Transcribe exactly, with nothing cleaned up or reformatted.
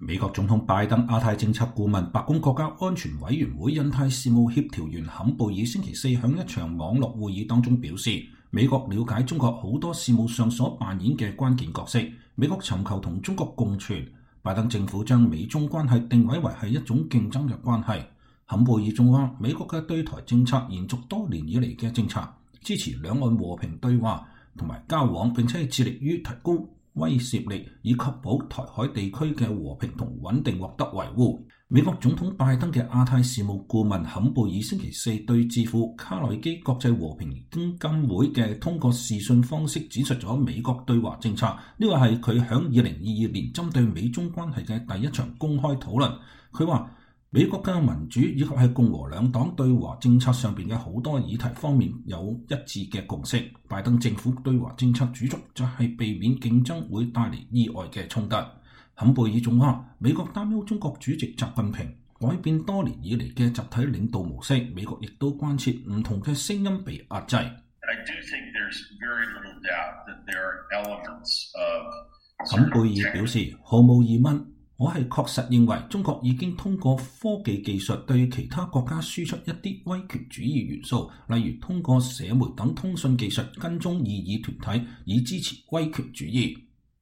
美國總統拜登亞太政策顧問、白宮國家安全委員會印太事務協調員坎貝爾星期四喺一場網絡會議當中表示，美國了解中國好多事務上所扮演嘅關鍵角色，美國尋求同中國共存。拜登政府將美中關係定位為係一種競爭嘅關係。坎貝爾仲話，美國嘅對台政策延續多年以嚟嘅政策，支持兩岸和平對話同埋交往，並且致力於提高威懾力，以確保台海地區嘅和平同穩定獲得維護。美國總統拜登嘅亞太事務顧問坎貝爾星期四對智庫卡內基國際和平基金會嘅通過視訊方式展述咗美國對華政策。呢個係佢響二零二二年針對美中關係嘅第一場公開討論。佢話，美國嘅民主以及係共和兩黨對華政策上邊嘅好多議題方面有一致嘅共識。拜登政府對華政策主軸就係避免競爭會帶嚟意外嘅衝突。坎貝爾仲話，美國擔憂中國主席習近平改變多年以嚟嘅集體領導模式，美國亦都關切唔同嘅聲音被壓制。坎貝爾表示，毫無疑問，我係確實認為中國已經通過科技技術對其他國家輸出一啲威權主義元素，例如通過社媒等通訊技術跟蹤異議團體，以支持威權主義。